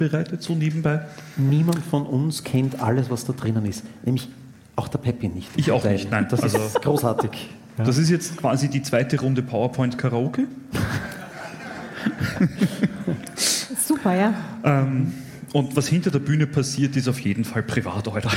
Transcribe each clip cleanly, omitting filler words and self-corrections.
bereitet, so nebenbei? Niemand von uns kennt alles, was da drinnen ist. Nämlich auch der Peppi nicht. Ich auch nicht, nein. Das ist großartig. Ja. Das ist jetzt quasi die zweite Runde PowerPoint Karaoke. Super, ja. Und was hinter der Bühne passiert, ist auf jeden Fall privat, Alter.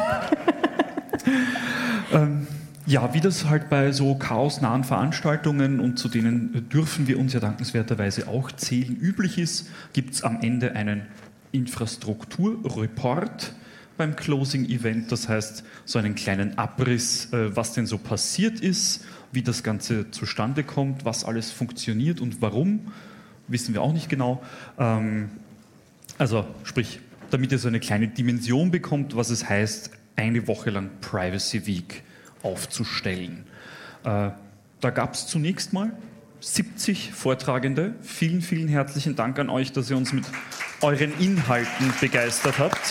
Ja, wie das halt bei so chaosnahen Veranstaltungen, und zu denen dürfen wir uns ja dankenswerterweise auch zählen, üblich ist, gibt es am Ende einen Infrastrukturreport beim Closing Event. Das heißt, so einen kleinen Abriss, was denn so passiert ist, wie das Ganze zustande kommt, was alles funktioniert und warum, wissen wir auch nicht genau. Also sprich, damit ihr so eine kleine Dimension bekommt, was es heißt, eine Woche lang Privacy Week aufzustellen. Da gab es zunächst mal 70 Vortragende. Vielen, vielen herzlichen Dank an euch, dass ihr uns mit euren Inhalten begeistert habt.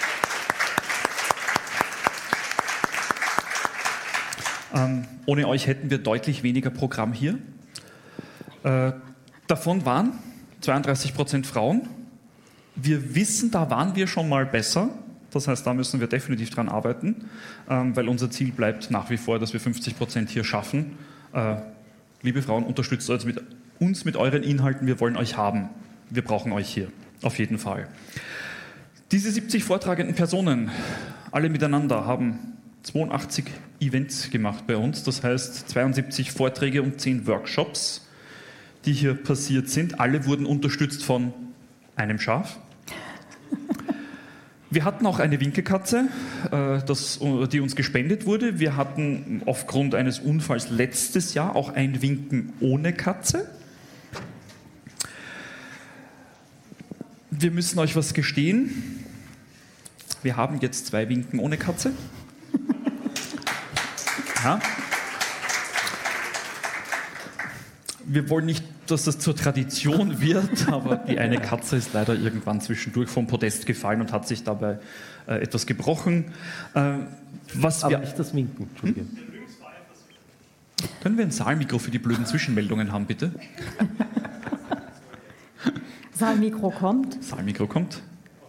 Ohne euch hätten wir deutlich weniger Programm hier. Davon waren 32% Frauen. Wir wissen, da waren wir schon mal besser. Das heißt, da müssen wir definitiv dran arbeiten, weil unser Ziel bleibt nach wie vor, dass wir 50% hier schaffen. Liebe Frauen, unterstützt uns mit euren Inhalten. Wir wollen euch haben. Wir brauchen euch hier, auf jeden Fall. Diese 70 vortragenden Personen, alle miteinander, haben 82 Events gemacht bei uns. Das heißt, 72 Vorträge und 10 Workshops, die hier passiert sind. Alle wurden unterstützt von einem Schaf. Wir hatten auch eine Winkelkatze, die uns gespendet wurde. Wir hatten aufgrund eines Unfalls letztes Jahr auch ein Winken ohne Katze. Wir müssen euch was gestehen. Wir haben jetzt 2 Winken ohne Katze. Ja. Wir wollen nicht, dass das zur Tradition wird, aber die eine Katze ist leider irgendwann zwischendurch vom Podest gefallen und hat sich dabei etwas gebrochen. Aber nicht das Winken, Entschuldige. Können wir ein Saalmikro für die blöden Zwischenmeldungen haben, bitte? Saalmikro kommt. Saalmikro kommt.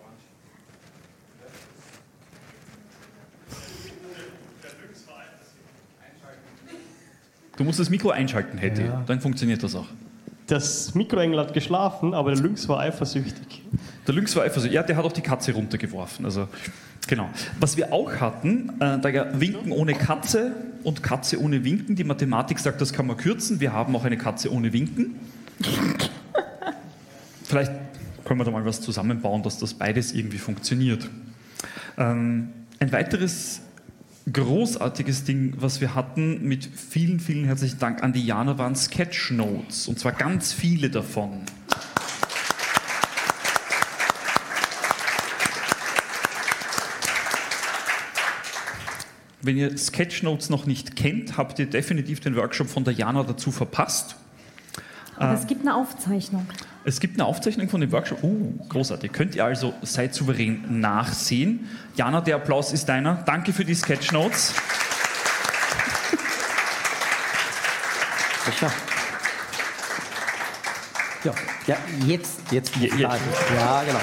Du musst das Mikro einschalten, Hetty. Ja. Dann funktioniert das auch. Das Mikroengel hat geschlafen, aber der Lynx war eifersüchtig. Der Lynx war eifersüchtig. Ja, der hat auch die Katze runtergeworfen. Also, genau. Was wir auch hatten, da ja Winken ohne Katze und Katze ohne Winken. Die Mathematik sagt, das kann man kürzen. Wir haben auch eine Katze ohne Winken. Vielleicht können wir da mal was zusammenbauen, dass das beides irgendwie funktioniert. Ein weiteres großartiges Ding, was wir hatten, mit vielen, vielen herzlichen Dank an Diana, waren Sketchnotes. Und zwar ganz viele davon. Wenn ihr Sketchnotes noch nicht kennt, habt ihr definitiv den Workshop von Diana dazu verpasst. Aber es gibt eine Aufzeichnung. Es gibt eine Aufzeichnung von dem Workshop. Großartig. Könnt ihr also Seid souverän nachsehen. Jana, der Applaus ist deiner. Danke für die Sketchnotes. Ja, jetzt. Ja, genau.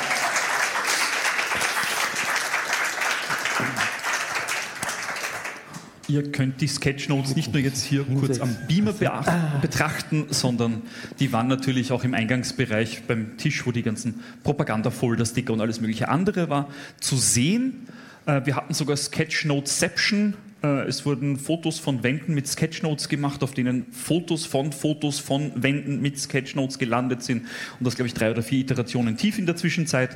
Ihr könnt die Sketchnotes nicht nur jetzt hier kurz am Beamer betrachten, sondern die waren natürlich auch im Eingangsbereich beim Tisch, wo die ganzen Propaganda-Folder, Sticker und alles mögliche andere war, zu sehen. Wir hatten sogar Sketchnoteception. Es wurden Fotos von Wänden mit Sketchnotes gemacht, auf denen Fotos von Wänden mit Sketchnotes gelandet sind. Und das, glaube ich, 3 oder 4 Iterationen tief in der Zwischenzeit.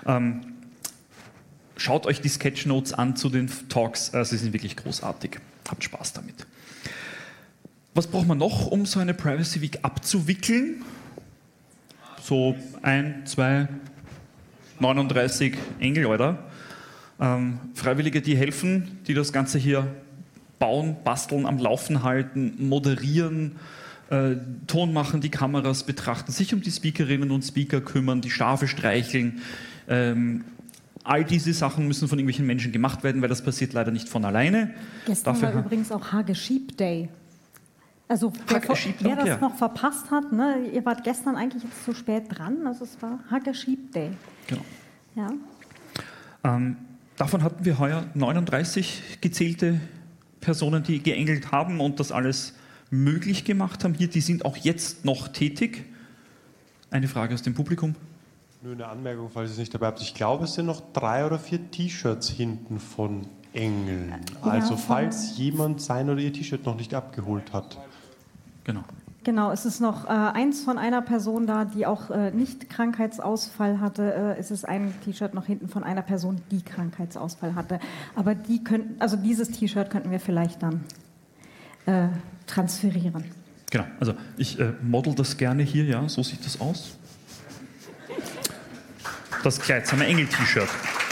Schaut euch die Sketchnotes an zu den Talks, sie sind wirklich großartig. Habt Spaß damit. Was braucht man noch, um so eine Privacy Week abzuwickeln? So 1, 2, 39 Engel, oder? Freiwillige, die helfen, die das Ganze hier bauen, basteln, am Laufen halten, moderieren, Ton machen, die Kameras betrachten, sich um die Speakerinnen und Speaker kümmern, die Schafe streicheln. All diese Sachen müssen von irgendwelchen Menschen gemacht werden, weil das passiert leider nicht von alleine. Gestern war übrigens auch Hage Sheep Day. Also wer das noch verpasst hat, ne, ihr wart gestern eigentlich jetzt zu spät dran, also es war Hage Sheep Day. Genau. Ja. Davon hatten wir heuer 39 gezählte Personen, die geengelt haben und das alles möglich gemacht haben. Hier, die sind auch jetzt noch tätig. Eine Frage aus dem Publikum. Nur eine Anmerkung, falls es nicht dabei habt. Ich glaube, es sind noch 3 oder 4 T-Shirts hinten von Engeln. Also falls jemand sein oder ihr T-Shirt noch nicht abgeholt hat. Genau. Genau, es ist noch eins von einer Person da, die auch nicht Krankheitsausfall hatte. Es ist ein T-Shirt noch hinten von einer Person, die Krankheitsausfall hatte. Aber dieses T-Shirt könnten wir vielleicht dann transferieren. Genau, also ich model das gerne hier, ja, so sieht das aus. Das Kleidsame Engel-T-Shirt.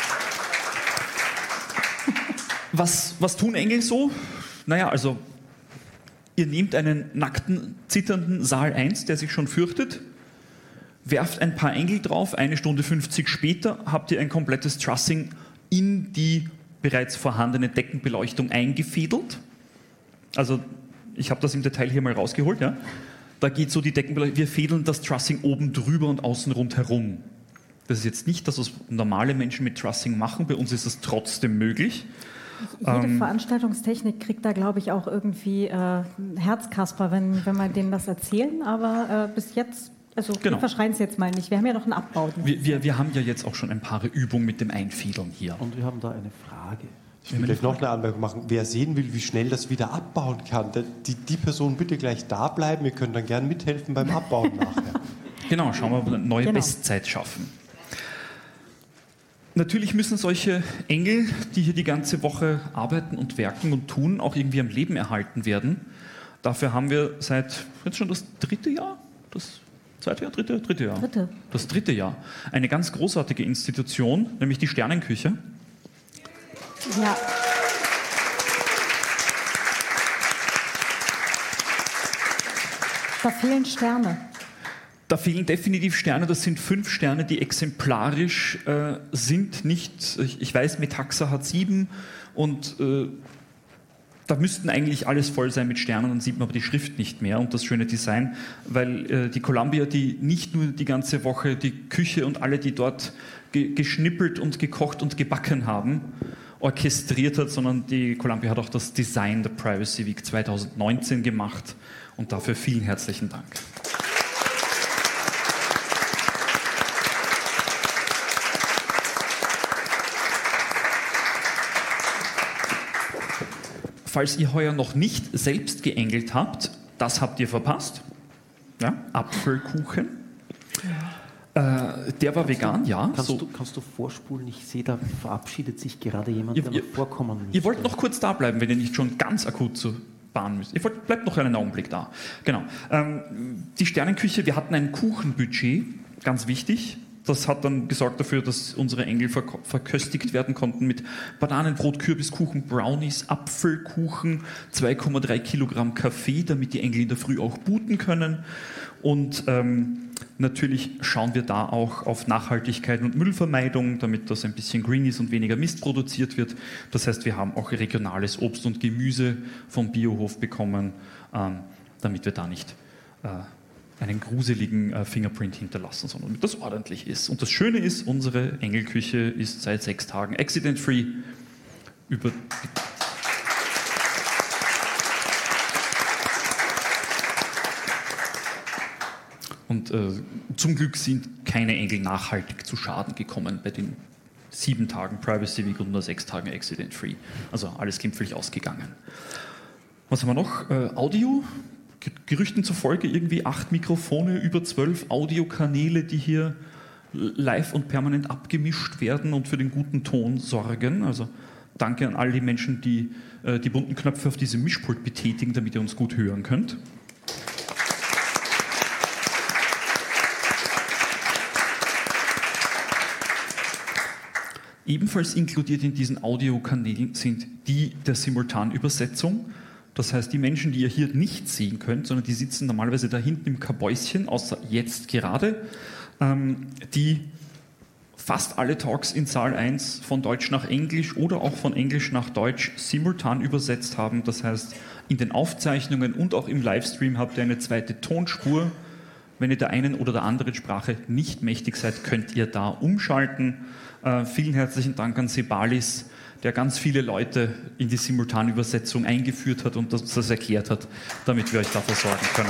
Was tun Engel so? Naja, also ihr nehmt einen nackten, zitternden Saal 1, der sich schon fürchtet, werft ein paar Engel drauf, 1 Stunde 50 später habt ihr ein komplettes Trussing in die bereits vorhandene Deckenbeleuchtung eingefädelt. Also ich habe das im Detail hier mal rausgeholt. Ja? Da geht so die Deckenbeleuchtung, wir fädeln das Trussing oben drüber und außen rundherum. Das ist jetzt nicht das, was normale Menschen mit Trussing machen, bei uns ist es trotzdem möglich. Jede Veranstaltungstechnik kriegt da, glaube ich, auch irgendwie Herzkasper, wenn wir denen das erzählen. Aber bis jetzt, also wir verschreien es jetzt mal nicht. Wir haben ja noch einen Abbau. Wir haben ja jetzt auch schon ein paar Übungen mit dem Einfädeln hier. Und wir haben da eine Frage. Ich will gleich noch eine Anmerkung machen. Wer sehen will, wie schnell das wieder abbauen kann, die Person bitte gleich da bleiben. Ihr könnt dann gerne mithelfen beim Abbauen nachher. Genau, schauen wir, ob wir eine neue Bestzeit schaffen. Natürlich müssen solche Engel, die hier die ganze Woche arbeiten und werken und tun, auch irgendwie am Leben erhalten werden. Dafür haben wir seit jetzt schon das 3. Jahr, das 2. Jahr, 3. Jahr? Das 3. Jahr. Eine ganz großartige Institution, nämlich die Sternenküche. Ja. Da fehlen Sterne. Da fehlen definitiv Sterne, das sind 5 Sterne, die exemplarisch sind. Nicht, ich weiß, Metaxa hat 7 und da müssten eigentlich alles voll sein mit Sternen, dann sieht man aber die Schrift nicht mehr und das schöne Design, weil die Columbia, die nicht nur die ganze Woche die Küche und alle, die dort geschnippelt und gekocht und gebacken haben, orchestriert hat, sondern die Columbia hat auch das Design der Privacy Week 2019 gemacht und dafür vielen herzlichen Dank. Falls ihr heuer noch nicht selbst geengelt habt, das habt ihr verpasst. Ja, Apfelkuchen. Der war vegan, ja. Kannst du vorspulen? Ich sehe, da verabschiedet sich gerade jemand, der noch vorkommen müsste. Ihr wollt noch kurz da bleiben, wenn ihr nicht schon ganz akut zur Bahn müsst. Bleibt noch einen Augenblick da. Genau. Die Sternenküche, wir hatten ein Kuchenbudget, ganz wichtig. Das hat dann gesorgt dafür, dass unsere Engel verköstigt werden konnten mit Bananenbrot, Kürbiskuchen, Brownies, Apfelkuchen, 2,3 Kilogramm Kaffee, damit die Engel in der Früh auch booten können. Und natürlich schauen wir da auch auf Nachhaltigkeit und Müllvermeidung, damit das ein bisschen green ist und weniger Mist produziert wird. Das heißt, wir haben auch regionales Obst und Gemüse vom Biohof bekommen, damit wir da nicht einen gruseligen Fingerprint hinterlassen, sondern damit das ordentlich ist. Und das Schöne ist, unsere Engelküche ist seit 6 Tagen accident-free. Und zum Glück sind keine Engel nachhaltig zu Schaden gekommen bei den 7 Tagen Privacy Week und nur 6 Tagen accident-free. Also alles glimpflich ausgegangen. Was haben wir noch? Audio. Gerüchten zufolge irgendwie 8 Mikrofone, über 12 Audiokanäle, die hier live und permanent abgemischt werden und für den guten Ton sorgen. Also danke an all die Menschen, die die bunten Knöpfe auf diesem Mischpult betätigen, damit ihr uns gut hören könnt. Ebenfalls inkludiert in diesen Audiokanälen sind die der Simultanübersetzung. Das heißt, die Menschen, die ihr hier nicht sehen könnt, sondern die sitzen normalerweise da hinten im Kabäuschen, außer jetzt gerade, die fast alle Talks in Saal 1 von Deutsch nach Englisch oder auch von Englisch nach Deutsch simultan übersetzt haben. Das heißt, in den Aufzeichnungen und auch im Livestream habt ihr eine zweite Tonspur Wenn ihr der einen oder der anderen Sprache nicht mächtig seid, könnt ihr da umschalten. Vielen herzlichen Dank an Sebalis, der ganz viele Leute in die Simultanübersetzung eingeführt hat und das erklärt hat, damit wir euch da versorgen können.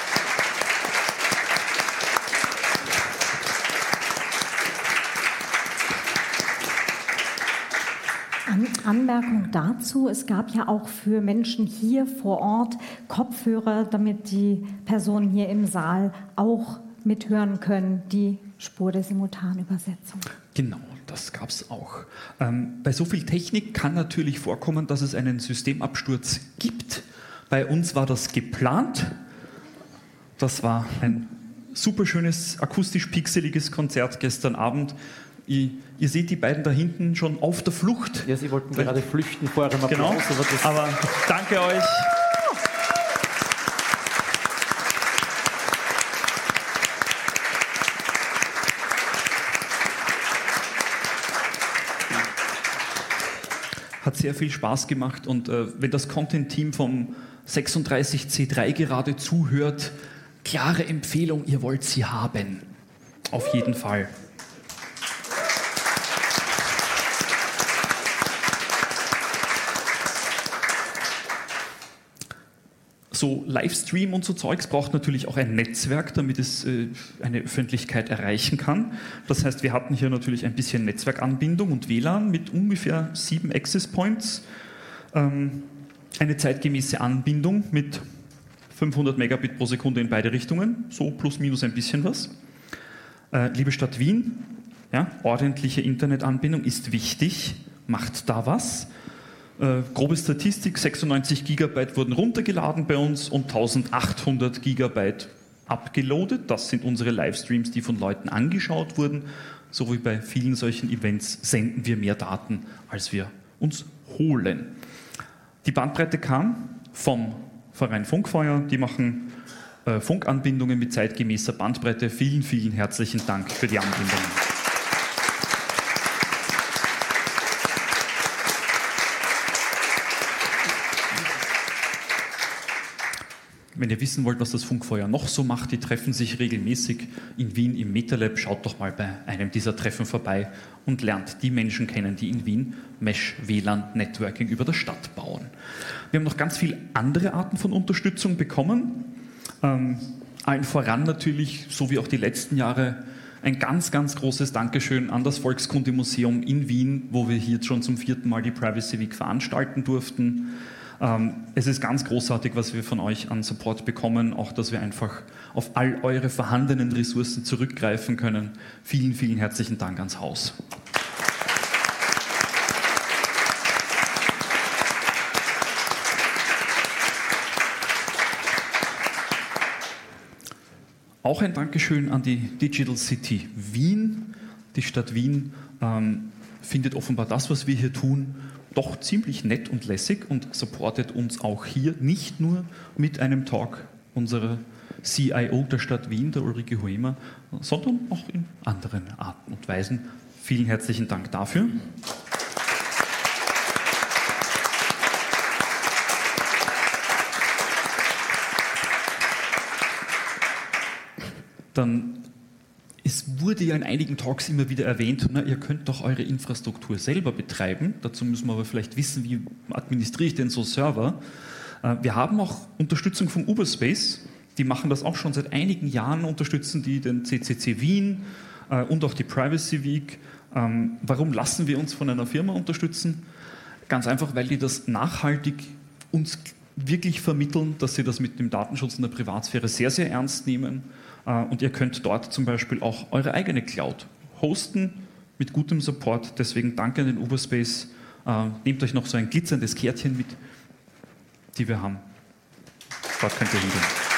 Anmerkung dazu, es gab ja auch für Menschen hier vor Ort Kopfhörer, damit die Personen hier im Saal auch mithören können, die Spur der Simultanübersetzung. Genau, das gab es auch. Bei so viel Technik kann natürlich vorkommen, dass es einen Systemabsturz gibt. Bei uns war das geplant. Das war ein super schönes, akustisch pixeliges Konzert gestern Abend. Ihr seht die beiden da hinten schon auf der Flucht. Ja, sie wollten gerade flüchten vor eurem Applaus. Genau, aber danke euch. Hat sehr viel Spaß gemacht und wenn das Content-Team vom 36C3 gerade zuhört, klare Empfehlung, ihr wollt sie haben. Auf jeden Fall. So Livestream und so Zeugs braucht natürlich auch ein Netzwerk, damit es eine Öffentlichkeit erreichen kann. Das heißt, wir hatten hier natürlich ein bisschen Netzwerkanbindung und WLAN mit ungefähr 7 Access Points. Eine zeitgemäße Anbindung mit 500 Megabit pro Sekunde in beide Richtungen, so plus minus ein bisschen was. Liebe Stadt Wien, ja, ordentliche Internetanbindung ist wichtig, macht da was. Grobe Statistik, 96 Gigabyte wurden runtergeladen bei uns und 1800 Gigabyte abgeloadet. Das sind unsere Livestreams, die von Leuten angeschaut wurden. So wie bei vielen solchen Events senden wir mehr Daten, als wir uns holen. Die Bandbreite kam vom Verein Funkfeuer. Die machen Funkanbindungen mit zeitgemäßer Bandbreite. Vielen, vielen herzlichen Dank für die Anbindung. Wenn ihr wissen wollt, was das Funkfeuer noch so macht, die treffen sich regelmäßig in Wien im MetaLab. Schaut doch mal bei einem dieser Treffen vorbei und lernt die Menschen kennen, die in Wien Mesh-WLAN-Networking über der Stadt bauen. Wir haben noch ganz viele andere Arten von Unterstützung bekommen. Allen voran natürlich, so wie auch die letzten Jahre, ein ganz, ganz großes Dankeschön an das Volkskundemuseum in Wien, wo wir hier schon zum 4. Mal die Privacy Week veranstalten durften. Es ist ganz großartig, was wir von euch an Support bekommen, auch dass wir einfach auf all eure vorhandenen Ressourcen zurückgreifen können. Vielen, vielen herzlichen Dank ans Haus. Auch ein Dankeschön an die Digital City Wien. Die Stadt Wien findet offenbar das, was wir hier tun, doch ziemlich nett und lässig und supportet uns auch hier nicht nur mit einem Talk unserer CIO der Stadt Wien, der Ulrike Huemer, sondern auch in anderen Arten und Weisen. Vielen herzlichen Dank dafür. Dann, es wurde ja in einigen Talks immer wieder erwähnt, na, ihr könnt doch eure Infrastruktur selber betreiben. Dazu müssen wir aber vielleicht wissen, wie administriere ich denn so Server. Wir haben auch Unterstützung vom Uberspace. Die machen das auch schon seit einigen Jahren, unterstützen die den CCC Wien und auch die Privacy Week. Warum lassen wir uns von einer Firma unterstützen? Ganz einfach, weil die das nachhaltig uns wirklich vermitteln, dass sie das mit dem Datenschutz und der Privatsphäre sehr, sehr ernst nehmen. Und ihr könnt dort zum Beispiel auch eure eigene Cloud hosten mit gutem Support. Deswegen danke an den Uberspace. Nehmt euch noch so ein glitzerndes Kärtchen mit, die wir haben. Dort könnt ihr hingehen.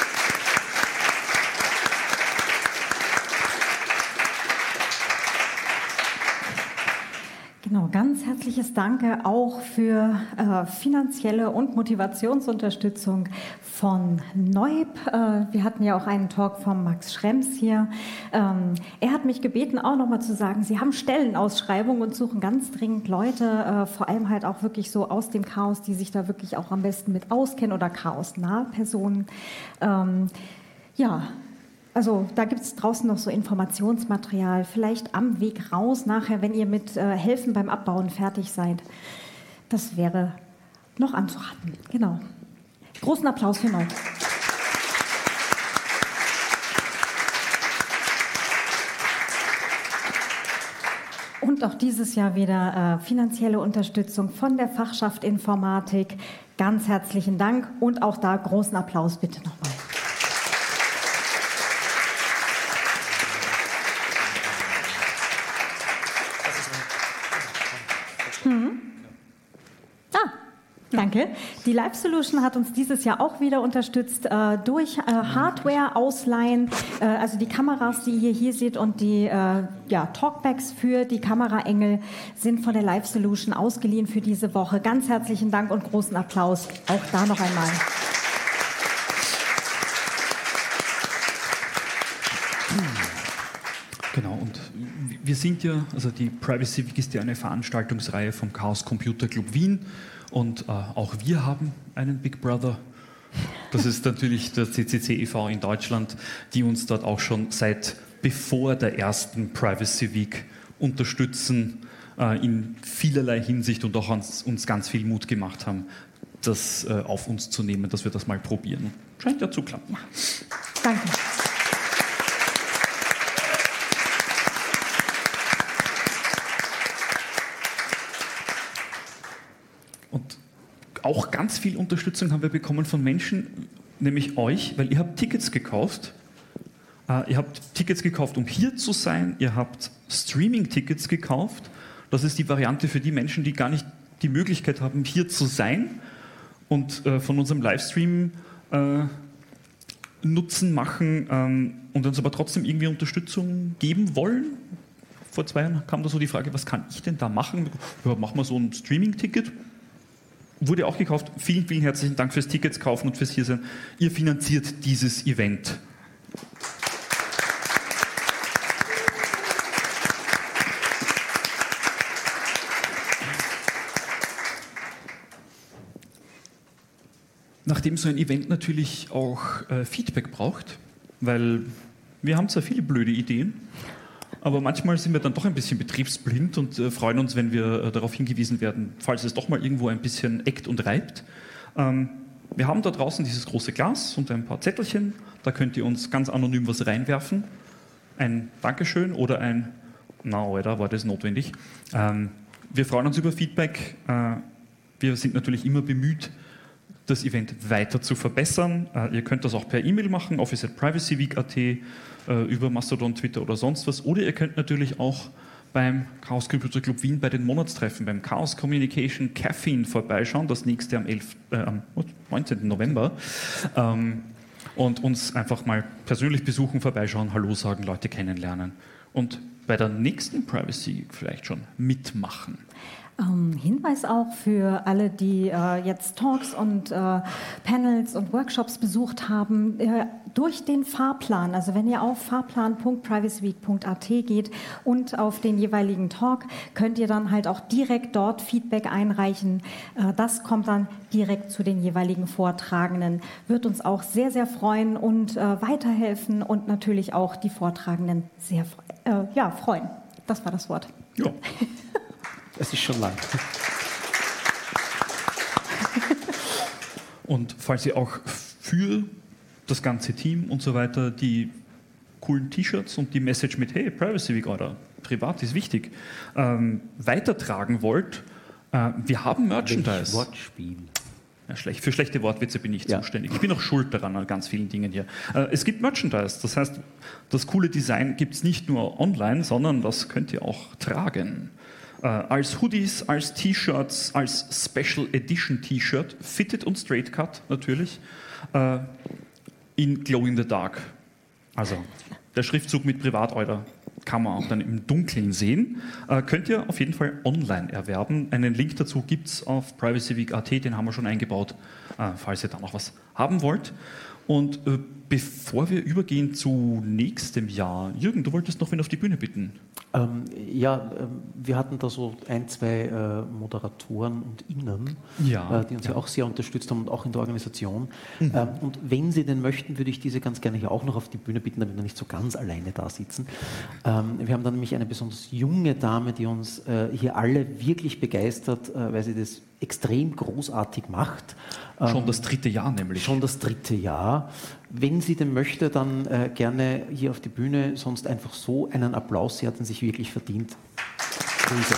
Genau, ganz herzliches Danke auch für finanzielle und Motivationsunterstützung von Neub. Wir hatten ja auch einen Talk von Max Schrems hier. Er hat mich gebeten, auch nochmal zu sagen, Sie haben Stellenausschreibungen und suchen ganz dringend Leute, vor allem halt auch wirklich so aus dem Chaos, die sich da wirklich auch am besten mit auskennen oder chaosnahe Personen. Ja, Also da gibt es draußen noch so Informationsmaterial, vielleicht am Weg raus nachher, wenn ihr mit Helfen beim Abbauen fertig seid. Das wäre noch anzuraten. Genau. Großen Applaus für Mike. Und auch dieses Jahr wieder finanzielle Unterstützung von der Fachschaft Informatik. Ganz herzlichen Dank und auch da großen Applaus bitte nochmal. Danke. Die Live Solution hat uns dieses Jahr auch wieder unterstützt durch Hardware-Ausleihen. Also die Kameras, die ihr hier seht und die Talkbacks für die Kameraengel sind von der Live Solution ausgeliehen für diese Woche. Ganz herzlichen Dank und großen Applaus auch da noch einmal. Genau, und wir sind ja, also die Privacy Week ist ja eine Veranstaltungsreihe vom Chaos Computer Club Wien. Und auch wir haben einen Big Brother. Das ist natürlich der CCC e.V. in Deutschland, die uns dort auch schon seit bevor der ersten Privacy Week unterstützen, in vielerlei Hinsicht und auch uns ganz viel Mut gemacht haben, das auf uns zu nehmen, dass wir das mal probieren. Scheint ja zu klappen. Ja. Danke. Und auch ganz viel Unterstützung haben wir bekommen von Menschen, nämlich euch, weil ihr habt Tickets gekauft. Ihr habt Tickets gekauft, um hier zu sein. Ihr habt Streaming-Tickets gekauft. Das ist die Variante für die Menschen, die gar nicht die Möglichkeit haben, hier zu sein und von unserem Livestream Nutzen machen und uns aber trotzdem irgendwie Unterstützung geben wollen. Vor 2 Jahren kam da so die Frage, was kann ich denn da machen? Ja, machen wir so ein Streaming-Ticket. Wurde auch gekauft. Vielen, vielen herzlichen Dank fürs Tickets kaufen und fürs Hiersein. Ihr finanziert dieses Event. Nachdem so ein Event natürlich auch Feedback braucht, weil wir haben zwar viele blöde Ideen, aber manchmal sind wir dann doch ein bisschen betriebsblind und freuen uns, wenn wir darauf hingewiesen werden, falls es doch mal irgendwo ein bisschen eckt und reibt. Wir haben da draußen dieses große Glas und ein paar Zettelchen. Da könnt ihr uns ganz anonym was reinwerfen. Ein Dankeschön oder ein Na, Alter, war das notwendig. Wir freuen uns über Feedback. Wir sind natürlich immer bemüht, das Event weiter zu verbessern. Ihr könnt das auch per E-Mail machen, office@privacyweek.at, über Mastodon, Twitter oder sonst was. Oder ihr könnt natürlich auch beim Chaos Computer Club Wien bei den Monatstreffen, beim Chaos Communication Caffeine vorbeischauen, das nächste am 19. November. Und uns einfach mal persönlich besuchen, vorbeischauen, Hallo sagen, Leute kennenlernen. Und bei der nächsten Privacy vielleicht schon mitmachen. Hinweis auch für alle, die jetzt Talks und Panels und Workshops besucht haben, durch den Fahrplan, also wenn ihr auf fahrplan.privacyweek.at geht und auf den jeweiligen Talk, könnt ihr dann halt auch direkt dort Feedback einreichen. Das kommt dann direkt zu den jeweiligen Vortragenden. Wird uns auch sehr, sehr freuen und weiterhelfen und natürlich auch die Vortragenden sehr freuen. Das war das Wort. Ja. Es ist schon lang. Und falls ihr auch für das ganze Team und so weiter die coolen T-Shirts und die Message mit Hey, Privacy Week oder privat ist wichtig, weitertragen wollt, wir haben Merchandise. Wortspiel. Ja, für schlechte Wortwitze bin ich zuständig. Ich bin auch schuld daran, an ganz vielen Dingen hier. Es gibt Merchandise, das heißt, das coole Design gibt es nicht nur online, sondern das könnt ihr auch tragen. Als Hoodies, als T-Shirts, als Special Edition T-Shirt, fitted und straight cut natürlich, in Glow in the Dark. Also der Schriftzug mit Privatorder kann man auch dann im Dunkeln sehen. Könnt ihr auf jeden Fall online erwerben. Einen Link dazu gibt es auf privacyweek.at, den haben wir schon eingebaut, falls ihr da noch was haben wollt. Und bevor wir übergehen zu nächstem Jahr, Jürgen, du wolltest noch wen auf die Bühne bitten. Wir hatten da so ein, zwei Moderatoren und Innen, die uns ja auch sehr unterstützt haben und auch in der Organisation. Und wenn Sie denn möchten, würde ich diese ganz gerne hier auch noch auf die Bühne bitten, damit wir nicht so ganz alleine da sitzen. Wir haben dann nämlich eine besonders junge Dame, die uns hier alle wirklich begeistert, weil sie das extrem großartig macht. Schon das 3. Jahr nämlich. Schon das 3. Jahr. Wenn sie denn möchte, dann gerne hier auf die Bühne, sonst einfach so einen Applaus. Sie hat ihn sich wirklich verdient. Luise.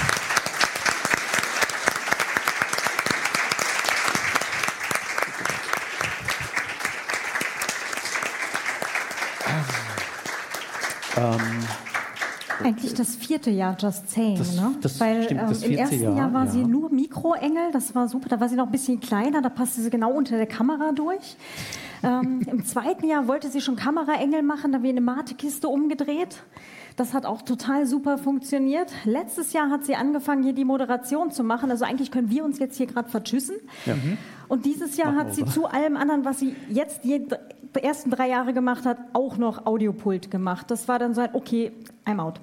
Eigentlich das 4. Jahr Just Saying, ne? Weil stimmt, das im ersten Jahr war sie nur Mikroengel, das war super, da war sie noch ein bisschen kleiner, da passte sie genau unter der Kamera durch. Im 2. Jahr wollte sie schon Kameraengel machen, da haben wir eine Matekiste umgedreht. Das hat auch total super funktioniert. Letztes Jahr hat sie angefangen, hier die Moderation zu machen. Also eigentlich können wir uns jetzt hier gerade vertschüssen. Ja. Und dieses Jahr hat sie zu allem anderen, was sie jetzt die ersten 3 Jahre gemacht hat, auch noch Audiopult gemacht. Das war dann so ein, okay, I'm out.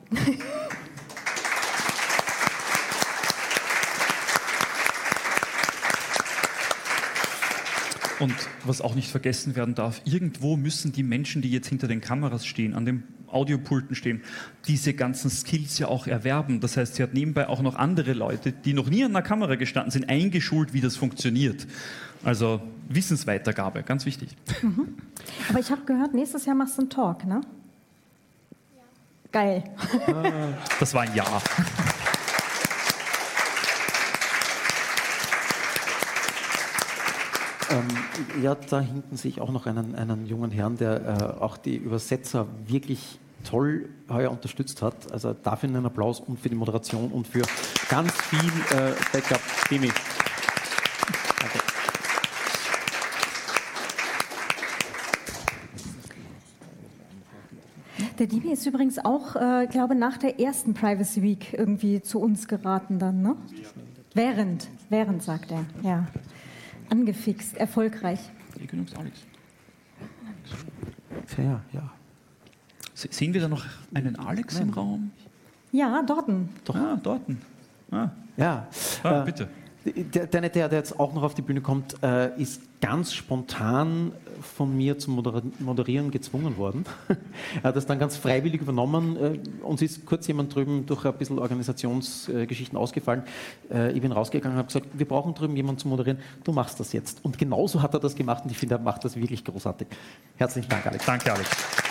Und was auch nicht vergessen werden darf, irgendwo müssen die Menschen, die jetzt hinter den Kameras stehen, an den Audiopulten stehen, diese ganzen Skills ja auch erwerben. Das heißt, sie hat nebenbei auch noch andere Leute, die noch nie an einer Kamera gestanden sind, eingeschult, wie das funktioniert. Also Wissensweitergabe, ganz wichtig. Aber ich habe gehört, nächstes Jahr machst du einen Talk, ne? Ja. Geil. Das war ein Ja. Da hinten sehe ich auch noch einen jungen Herrn, der auch die Übersetzer wirklich toll heuer unterstützt hat. Also dafür einen Applaus und für die Moderation und für ganz viel Backup. Dimi. Danke. Der Dimi ist übrigens auch, glaube nach der ersten Privacy Week irgendwie zu uns geraten dann, ne? Während sagt er, ja. Angefixt, erfolgreich. Alex. Ja. Sehen wir da noch einen Alex im Raum? Ja, Dorten. Dorten. Ja. Bitte. Der jetzt auch noch auf die Bühne kommt, ist ganz spontan von mir zum Moderieren gezwungen worden. Er hat das dann ganz freiwillig übernommen. Uns ist kurz jemand drüben durch ein bisschen Organisationsgeschichten ausgefallen. Ich bin rausgegangen und habe gesagt, wir brauchen drüben jemanden zu moderieren. Du machst das jetzt. Und genauso hat er das gemacht und ich finde, er macht das wirklich großartig. Herzlichen Dank, Alex. Danke, Alex.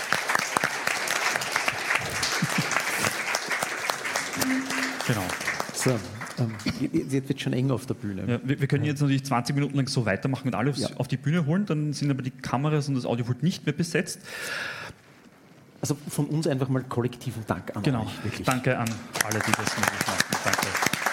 Genau. So. Jetzt wird schon eng auf der Bühne. Ja, wir können jetzt natürlich 20 Minuten lang so weitermachen und alle auf die Bühne holen, dann sind aber die Kameras und das Audiopult nicht mehr besetzt. Also von uns einfach mal kollektiven Dank an euch. Wirklich. Danke an alle, die das möglich machen. Danke.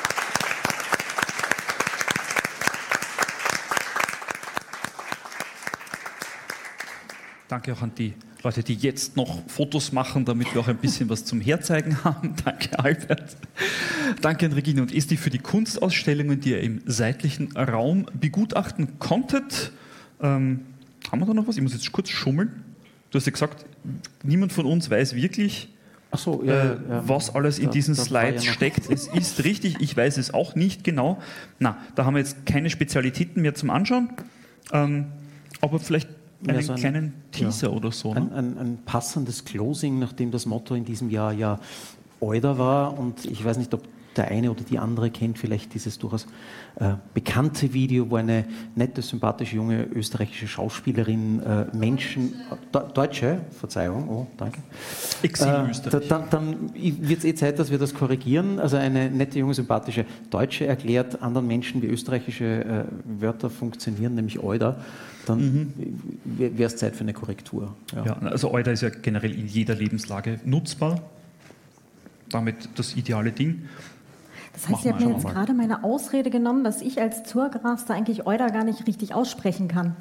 Danke auch an die Leute, die jetzt noch Fotos machen, damit wir auch ein bisschen was zum Herzeigen haben. Danke, Albert. Danke an Regine und Esti für die Kunstausstellungen, die ihr im seitlichen Raum begutachten konntet. Haben wir da noch was? Ich muss jetzt kurz schummeln. Du hast ja gesagt, niemand von uns weiß wirklich, was alles in diesen Slides steckt. Es ist richtig, ich weiß es auch nicht genau. Da haben wir jetzt keine Spezialitäten mehr zum Anschauen. Aber vielleicht einen kleinen Teaser oder so. Ne? Ein passendes Closing, nachdem das Motto in diesem Jahr ja Euda war. Und ich weiß nicht, ob der eine oder die andere kennt vielleicht dieses durchaus bekannte Video, wo eine nette, sympathische, junge österreichische Schauspielerin Deutsche, Verzeihung, oh, danke. Exil-Österreich. Dann wird es Zeit, dass wir das korrigieren. Also eine nette, junge, sympathische Deutsche erklärt anderen Menschen, wie österreichische Wörter funktionieren, nämlich Euda. Dann wäre es Zeit für eine Korrektur. Ja, also Euda ist ja generell in jeder Lebenslage nutzbar. Damit das ideale Ding. Das heißt, Sie haben mir jetzt gerade meine Ausrede genommen, dass ich als Tourgraster eigentlich Euda gar nicht richtig aussprechen kann.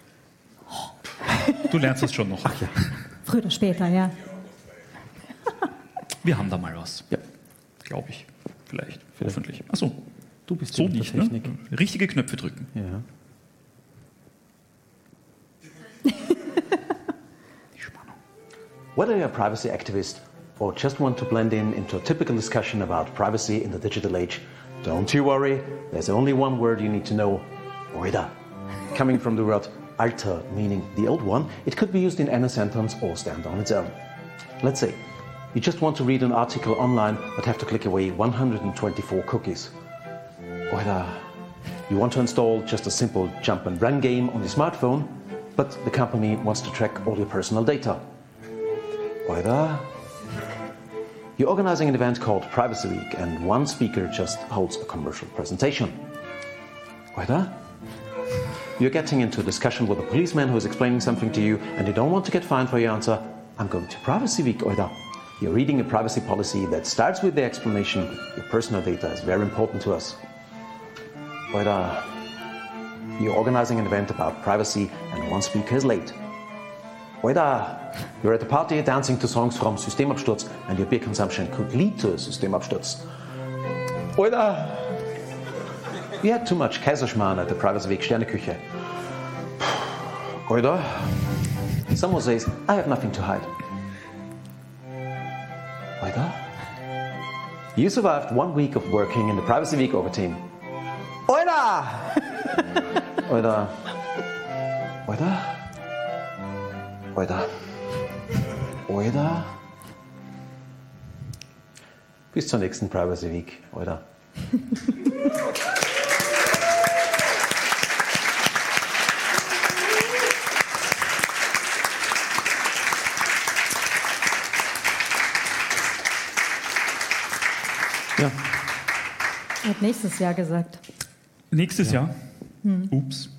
Du lernst das schon noch. Ach ja. Früher oder später, ja. Wir haben da mal was. Ja. Glaube ich. Vielleicht. Hoffentlich. Achso. Du bist so nicht, Technik. Ne? Richtige Knöpfe drücken. Ja. Whether you're a privacy activist or just want to blend into a typical discussion about privacy in the digital age, don't you worry, there's only one word you need to know, OIDA. Coming from the word alter, meaning the old one, it could be used in any sentence or stand on its own. Let's say you just want to read an article online but have to click away 124 cookies. OIDA. You want to install just a simple jump and run game on your smartphone, but the company wants to track all your personal data. OIDA. You're organizing an event called Privacy Week and one speaker just holds a commercial presentation. OIDA. You're getting into a discussion with a policeman who is explaining something to you and you don't want to get fined for your answer. I'm going to Privacy Week, OIDA. You're reading a privacy policy that starts with the explanation, your personal data is very important to us. OIDA. You're organizing an event about privacy and one speaker is late. OIDA. You're at a party dancing to songs from Systemabsturz and your beer consumption could lead to a Systemabsturz. OIDA. You had too much Kaiserschmarrn at the Privacy Week Sterneküche. OIDA. Someone says, I have nothing to hide. OIDA. You survived 1 week of working in the Privacy Week Orga team. OIDA. OIDA. OIDA. OIDA. OIDA. Bis zur nächsten Privacy Week. OIDA. Ja. Er hat nächstes Jahr gesagt. Nächstes Jahr? Ups.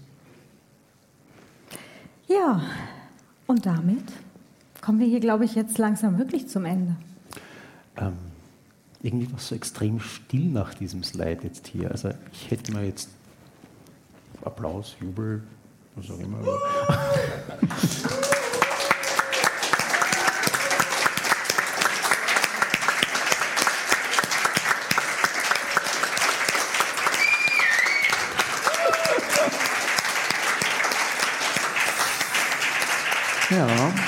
Ja, und damit kommen wir hier, glaube ich, jetzt langsam wirklich zum Ende. Irgendwie war es so extrem still nach diesem Slide jetzt hier. Also ich hätte mir jetzt Applaus, Jubel, was auch immer. Ja,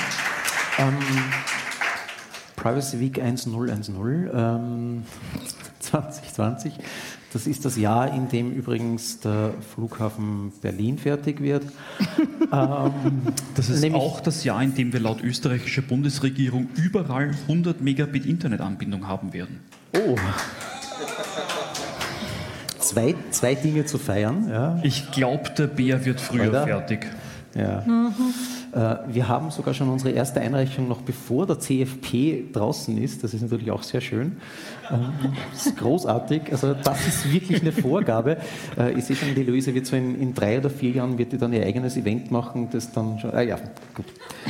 Privacy Week 1010 2020. Das ist das Jahr, in dem übrigens der Flughafen Berlin fertig wird. Das ist auch das Jahr, in dem wir laut österreichischer Bundesregierung überall 100 Megabit Internetanbindung haben werden. Oh. Zwei Dinge zu feiern. Ja. Ich glaube, der Bär wird früher fertig. Ja. Wir haben sogar schon unsere erste Einreichung noch bevor der CFP draußen ist. Das ist natürlich auch sehr schön. Das ist großartig. Also das ist wirklich eine Vorgabe. Ich sehe schon, die Luise wird so in 3 oder 4 Jahren wird die dann ihr eigenes Event machen, das dann schon... ja, gut.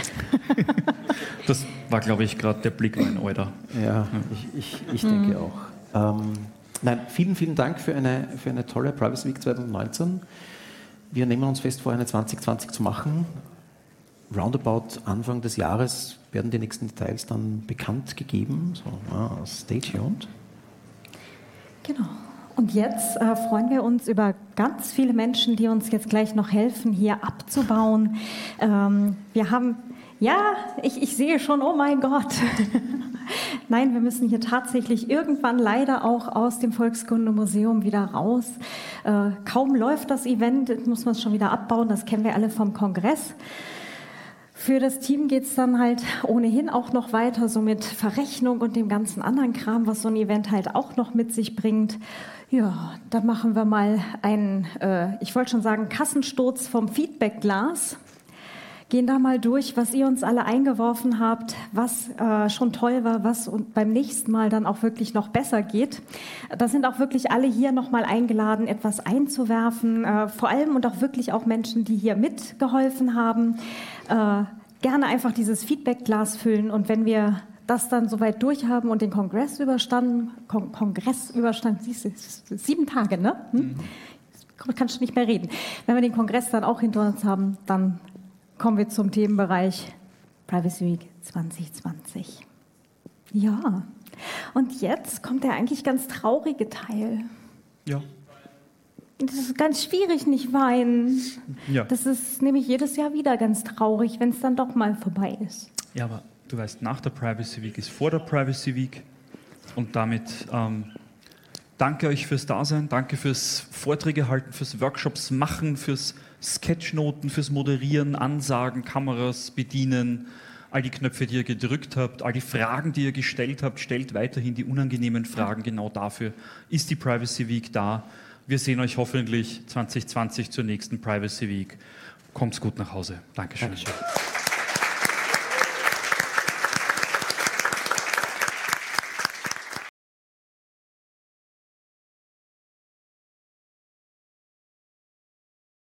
Das war, glaube ich, gerade der Blick rein, Alter. Ja, ich denke auch. Nein, vielen, vielen Dank für eine tolle Privacy Week 2019. Wir nehmen uns fest vor, eine 2020 zu machen. Roundabout Anfang des Jahres werden die nächsten Details dann bekannt gegeben. So, stay tuned. Genau. Und jetzt freuen wir uns über ganz viele Menschen, die uns jetzt gleich noch helfen, hier abzubauen. Wir haben, ich sehe schon, oh mein Gott. Nein, wir müssen hier tatsächlich irgendwann leider auch aus dem Volkskundemuseum wieder raus. Kaum läuft das Event, muss man es schon wieder abbauen. Das kennen wir alle vom Kongress. Für das Team geht es dann halt ohnehin auch noch weiter, so mit Verrechnung und dem ganzen anderen Kram, was so ein Event halt auch noch mit sich bringt. Ja, da machen wir mal einen, ich wollte schon sagen, Kassensturz vom Feedbackglas. Gehen da mal durch, was ihr uns alle eingeworfen habt, was schon toll war, was beim nächsten Mal dann auch wirklich noch besser geht. Da sind auch wirklich alle hier nochmal eingeladen, etwas einzuwerfen. Vor allem und auch wirklich auch Menschen, die hier mitgeholfen haben. Gerne einfach dieses Feedbackglas füllen und wenn wir das dann soweit durch haben und den Kongress überstanden, siehst du, 7 Tage, ne? Kannst du nicht mehr reden. Wenn wir den Kongress dann auch hinter uns haben, dann kommen wir zum Themenbereich Privacy Week 2020. Ja, und jetzt kommt der eigentlich ganz traurige Teil. Ja. Das ist ganz schwierig, nicht weinen. Ja. Das ist nämlich jedes Jahr wieder ganz traurig, wenn es dann doch mal vorbei ist. Ja, aber Du weißt, nach der Privacy Week ist vor der Privacy Week. Und damit danke euch fürs Dasein, danke fürs Vorträge halten, fürs Workshops machen, fürs Sketchnoten, fürs Moderieren, Ansagen, Kameras bedienen, all die Knöpfe, die ihr gedrückt habt, all die Fragen, die ihr gestellt habt, stellt weiterhin die unangenehmen Fragen. Genau dafür ist die Privacy Week da. Wir sehen euch hoffentlich 2020 zur nächsten Privacy Week. Kommt's gut nach Hause. Dankeschön.